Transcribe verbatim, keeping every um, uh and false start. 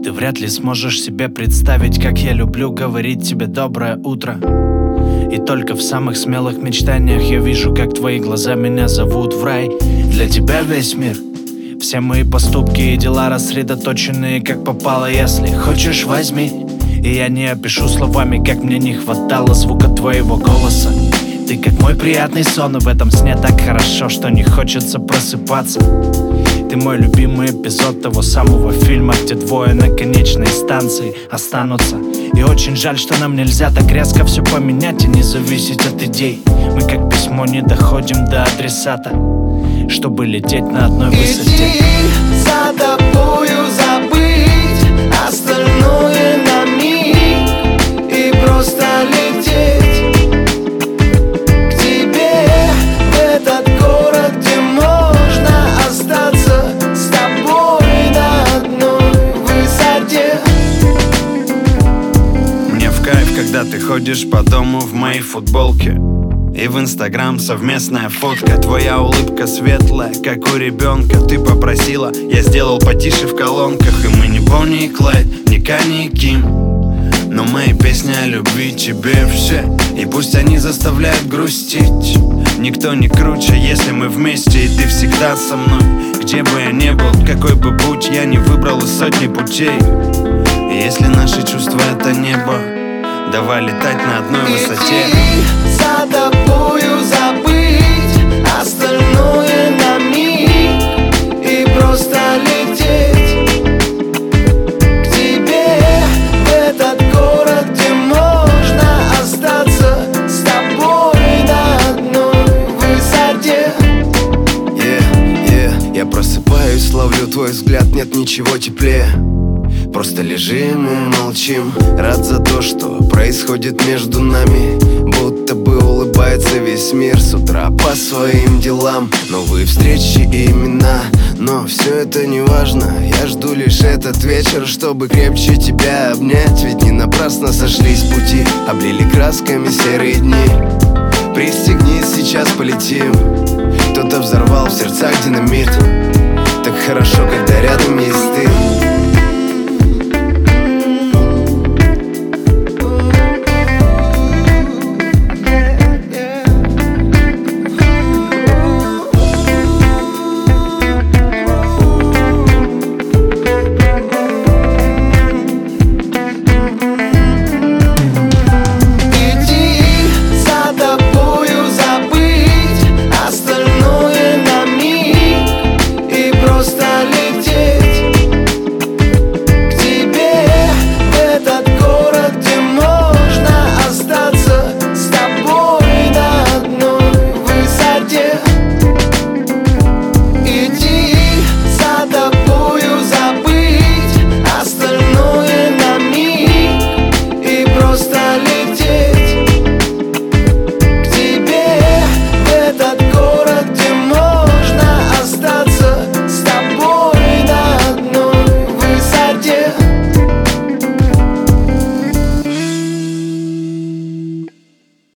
Ты вряд ли сможешь себе представить, как я люблю говорить тебе доброе утро. И только в самых смелых мечтаниях я вижу, как твои глаза меня зовут в рай. Для тебя весь мир, все мои поступки и дела рассредоточенные как попало. Если хочешь, возьми, и я не опишу словами, как мне не хватало звука твоего голоса. Ты как мой приятный сон, и в этом сне так хорошо, что не хочется просыпаться. Ты мой любимый эпизод того самого фильма, где двое на конечной станции останутся. И очень жаль, что нам нельзя так резко все поменять и не зависеть от идей. Мы как письмо не доходим до адресата, чтобы лететь на одной высоте. Иди за тобою забыть остальное на миг и просто лететь к тебе в этот город, где можно остаться с тобой на одной высоте. Мне в кайф, когда ты ходишь по дому в моей футболке, и в инстаграм совместная фотка. Твоя улыбка светлая, как у ребенка. Ты попросила, я сделал потише в колонках. И мы не Бонни и Клайд, не Канни и Ким, но мои песни о любви тебе все. И пусть они заставляют грустить, никто не круче, если мы вместе. И ты всегда со мной, где бы я ни был, какой бы путь я не выбрал из сотни путей. И если наши чувства это небо, давай летать на одной высоте. Иди за тобою забыть остальное на миг и просто лететь к тебе в этот город, где можно остаться с тобой на одной высоте. Yeah, yeah. Я просыпаюсь, ловлю твой взгляд, нет ничего теплее. Просто лежим и молчим, рад за то, что происходит между нами. Будто бы улыбается весь мир с утра по своим делам. Новые встречи и имена, но все это не важно. Я жду лишь этот вечер, чтобы крепче тебя обнять. Ведь не напрасно сошлись пути, облили красками серые дни. Пристегнись, сейчас полетим. Кто-то взорвал в сердцах динамит. Так хорошо, когда рядом есть ты.